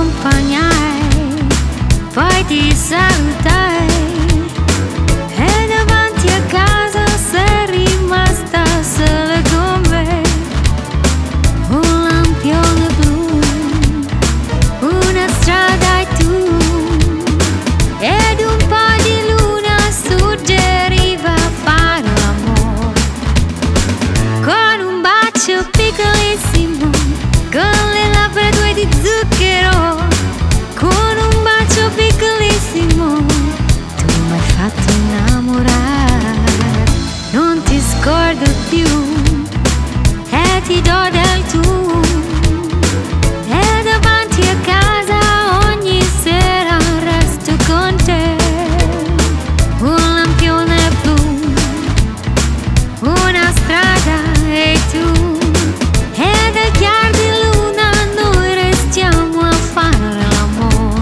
accompagnai, poi ti salutai e davanti a casa sei rimasta sola con me. Un lampione blu, una strada e tu, ed un po' di luna suggeriva fare l'amore con un bacio piccolissimo, con le labbra tue di zucchero, con un bacio piccolissimo tu m'hai fatto innamorare. Non ti scordo più e ti do del tu, e davanti a casa ogni sera resto con te. Un lampione blu, una strada e tu, e del chiaro di luna noi restiamo a fare l'amore.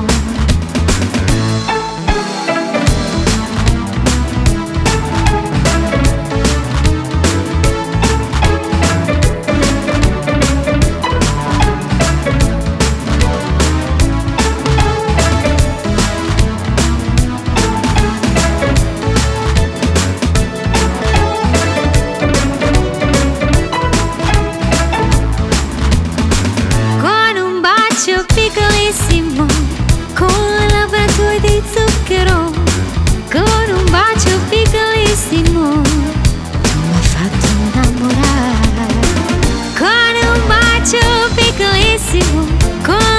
Con un bacio piccolissimo, con le labbra tue di zucchero, con un bacio piccolissimo tu m'hai fatto innamorare. Con un bacio piccolissimo, con